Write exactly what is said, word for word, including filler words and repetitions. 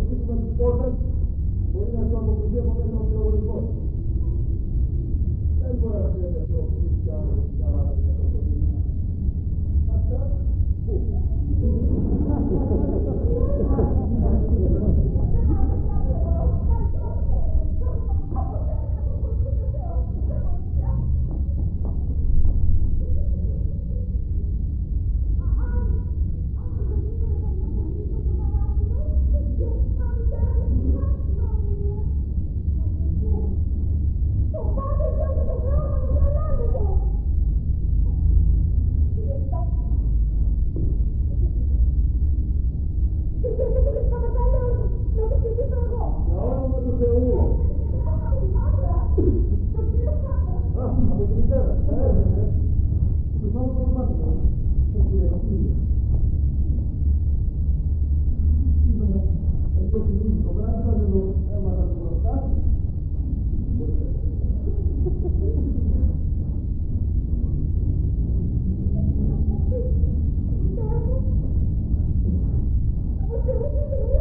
βοηθήσουμε τις πόρτες, μπορεί να σου αποκριθεί από μέσα ο πυροβολισμός. Δεν μπορεί να πήρετε αυτό που είσαι κι άλλο, κι άλλο, να το δείτε. Αυτά, πού? Thank you.